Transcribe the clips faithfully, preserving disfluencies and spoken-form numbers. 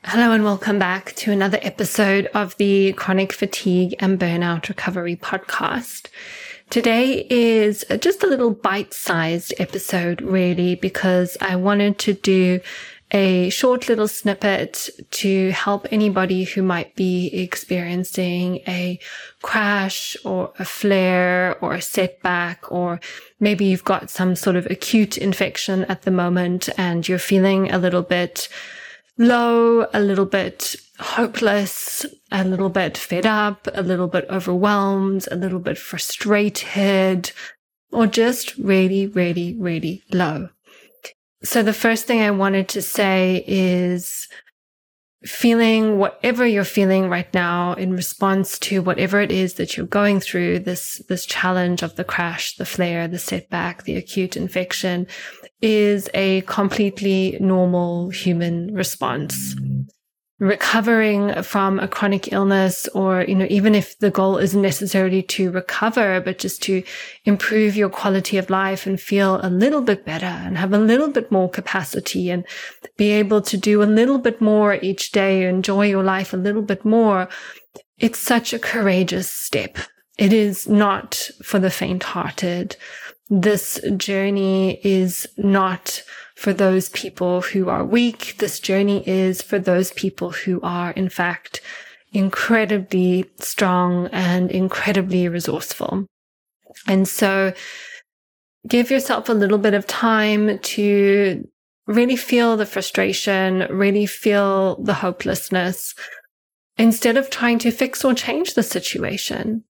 Hello and welcome back to another episode of the Chronic Fatigue and Burnout Recovery Podcast. Today is just a little bite-sized episode, really, because I wanted to do a short little snippet to help anybody who might be experiencing a crash or a flare or a setback, or maybe you've got some sort of acute infection at the moment and you're feeling a little bit low, a little bit hopeless, a little bit fed up, a little bit overwhelmed, a little bit frustrated, or just really, really, really low. So the first thing I wanted to say is feeling whatever you're feeling right now in response to whatever it is that you're going through, this, this challenge of the crash, the flare, the setback, the acute infection, is a completely normal human response. Recovering from a chronic illness, or, you know, even if the goal isn't necessarily to recover, but just to improve your quality of life and feel a little bit better and have a little bit more capacity and be able to do a little bit more each day, enjoy your life a little bit more, it's such a courageous step. It is not for the faint-hearted. This journey is not for those people who are weak. This journey is for those people who are, in fact, incredibly strong and incredibly resourceful. And so give yourself a little bit of time to really feel the frustration, really feel the hopelessness, instead of trying to fix or change the situation.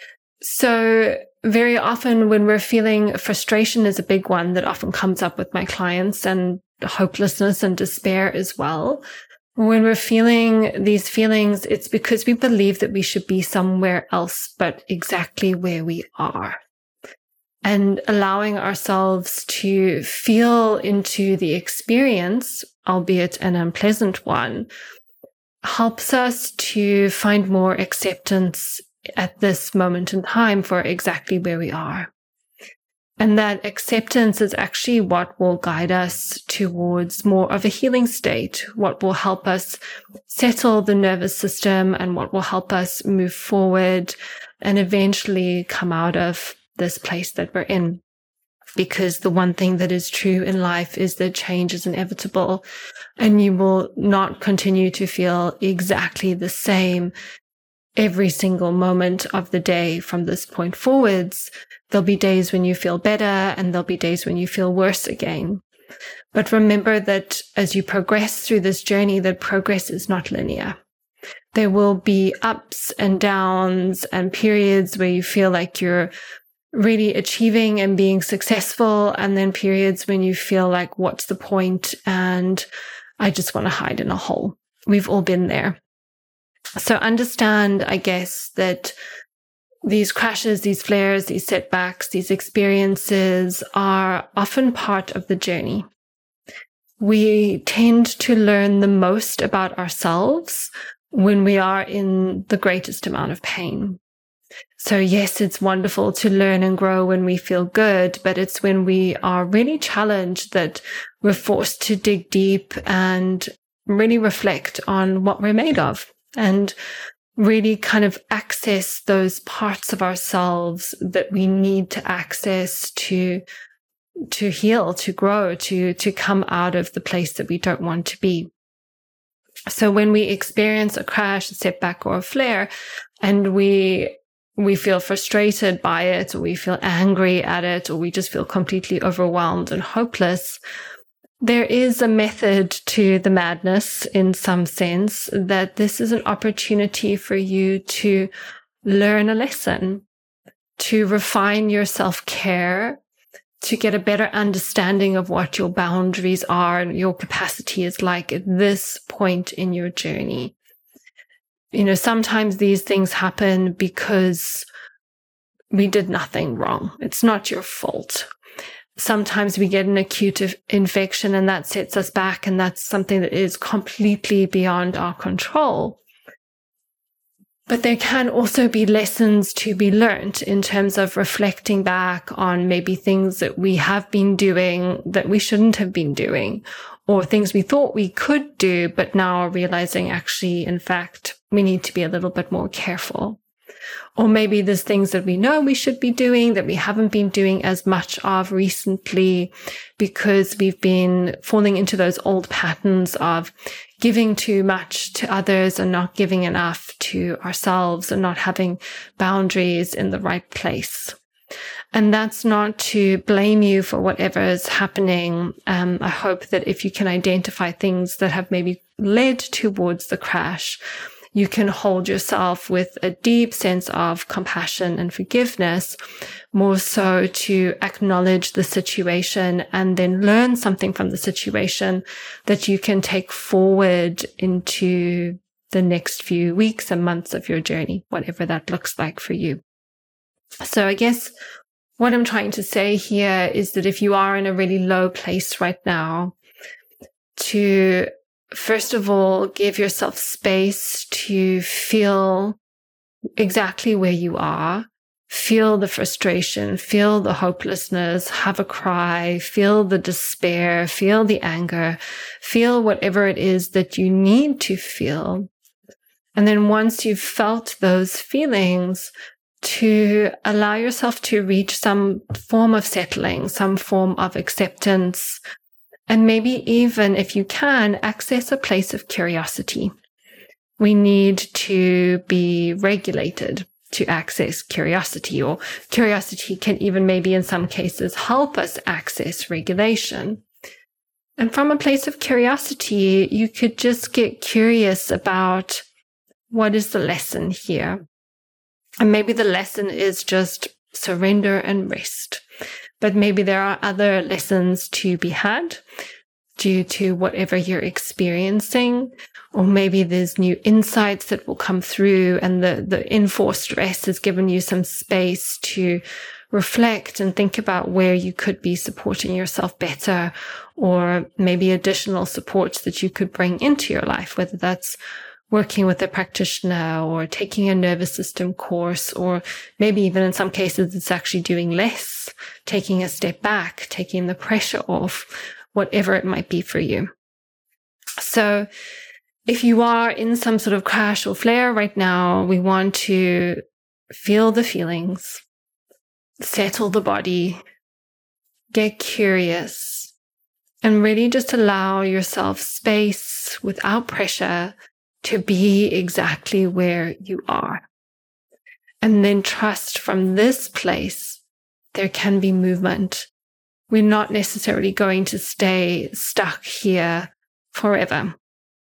So very often when we're feeling frustration is a big one that often comes up with my clients, and hopelessness and despair as well. When we're feeling these feelings, it's because we believe that we should be somewhere else but exactly where we are. And allowing ourselves to feel into the experience, albeit an unpleasant one, helps us to find more acceptance at this moment in time for exactly where we are. And that acceptance is actually what will guide us towards more of a healing state, what will help us settle the nervous system, and what will help us move forward and eventually come out of this place that we're in. Because the one thing that is true in life is that change is inevitable, and you will not continue to feel exactly the same every single moment of the day from this point forwards. There'll be days when you feel better, and there'll be days when you feel worse again. But remember that as you progress through this journey, that progress is not linear. There will be ups and downs and periods where you feel like you're really achieving and being successful, and then periods when you feel like, what's the point? And I just want to hide in a hole. We've all been there. So understand, I guess, that these crashes, these flares, these setbacks, these experiences are often part of the journey. We tend to learn the most about ourselves when we are in the greatest amount of pain. So yes, it's wonderful to learn and grow when we feel good, but it's when we are really challenged that we're forced to dig deep and really reflect on what we're made of, and really kind of access those parts of ourselves that we need to access to, to heal, to grow, to, to come out of the place that we don't want to be. So when we experience a crash, a setback, or a flare, and we, we feel frustrated by it, or we feel angry at it, or we just feel completely overwhelmed and hopeless, there is a method to the madness in some sense, that this is an opportunity for you to learn a lesson, to refine your self-care, to get a better understanding of what your boundaries are and your capacity is like at this point in your journey. You know, sometimes these things happen because we did nothing wrong. It's not your fault. Sometimes we get an acute infection and that sets us back, and that's something that is completely beyond our control. But there can also be lessons to be learned in terms of reflecting back on maybe things that we have been doing that we shouldn't have been doing, or things we thought we could do, but now are realizing actually, in fact, we need to be a little bit more careful. Or maybe there's things that we know we should be doing that we haven't been doing as much of recently because we've been falling into those old patterns of giving too much to others and not giving enough to ourselves and not having boundaries in the right place. And that's not to blame you for whatever is happening. Um, I hope that if you can identify things that have maybe led towards the crash, you can hold yourself with a deep sense of compassion and forgiveness, more so to acknowledge the situation and then learn something from the situation that you can take forward into the next few weeks and months of your journey, whatever that looks like for you. So I guess what I'm trying to say here is that if you are in a really low place right now, to first of all, give yourself space to feel exactly where you are, feel the frustration, feel the hopelessness, have a cry, feel the despair, feel the anger, feel whatever it is that you need to feel. And then once you've felt those feelings, to allow yourself to reach some form of settling, some form of acceptance, and maybe even, if you can, access a place of curiosity. We need to be regulated to access curiosity, or curiosity can even maybe in some cases help us access regulation. And from a place of curiosity, you could just get curious about what is the lesson here. And maybe the lesson is just surrender and rest. But maybe there are other lessons to be had due to whatever you're experiencing, or maybe there's new insights that will come through and the, the enforced rest has given you some space to reflect and think about where you could be supporting yourself better, or maybe additional supports that you could bring into your life, whether that's working with a practitioner or taking a nervous system course, or maybe even in some cases, it's actually doing less, taking a step back, taking the pressure off, whatever it might be for you. So if you are in some sort of crash or flare right now, we want to feel the feelings, settle the body, get curious, and really just allow yourself space without pressure to be exactly where you are. And then trust from this place, there can be movement. We're not necessarily going to stay stuck here forever.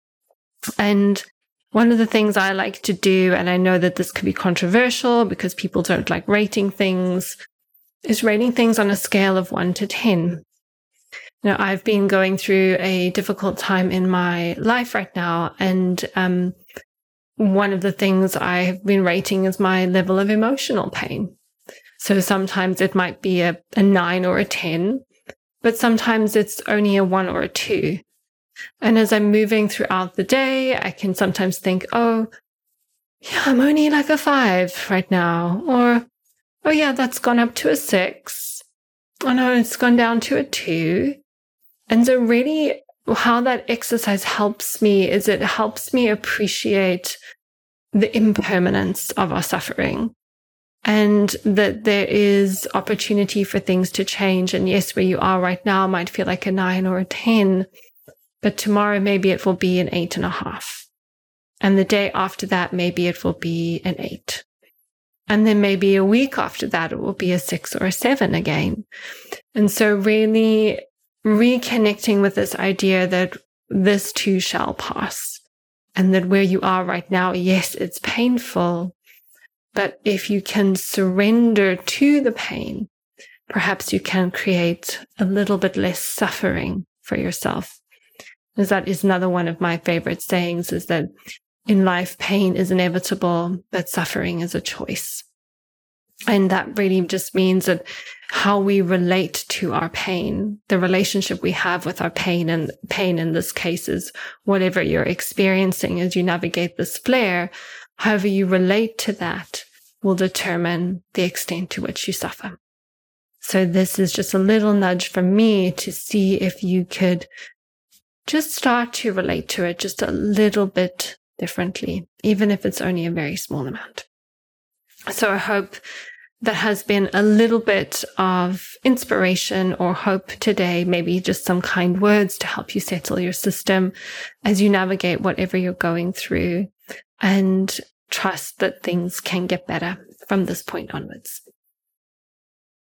And one of the things I like to do, and I know that this could be controversial because people don't like rating things, is rating things on a scale of one to ten. Now, I've been going through a difficult time in my life right now, and um, one of the things I've been rating is my level of emotional pain. So sometimes it might be a, a nine or a ten, but sometimes it's only a one or a two. And as I'm moving throughout the day, I can sometimes think, oh, yeah, I'm only like a five right now. Or, oh yeah, that's gone up to a six. Oh no, it's gone down to a two. And so really how that exercise helps me is it helps me appreciate the impermanence of our suffering, and that there is opportunity for things to change. And yes, where you are right now might feel like a nine or a ten, but tomorrow maybe it will be an eight and a half. And the day after that, maybe it will be an eight. And then maybe a week after that, it will be a six or a seven again. And so really reconnecting with this idea that this too shall pass, and that where you are right now, yes, it's painful, but if you can surrender to the pain, perhaps you can create a little bit less suffering for yourself. As that is another one of my favorite sayings, is that in life, pain is inevitable, but suffering is a choice. And that really just means that how we relate to our pain, the relationship we have with our pain, and pain in this case is whatever you're experiencing as you navigate this flare, however you relate to that will determine the extent to which you suffer. So this is just a little nudge from me to see if you could just start to relate to it just a little bit differently, even if it's only a very small amount. So I hope that has been a little bit of inspiration or hope today, maybe just some kind words to help you settle your system as you navigate whatever you're going through, and trust that things can get better from this point onwards.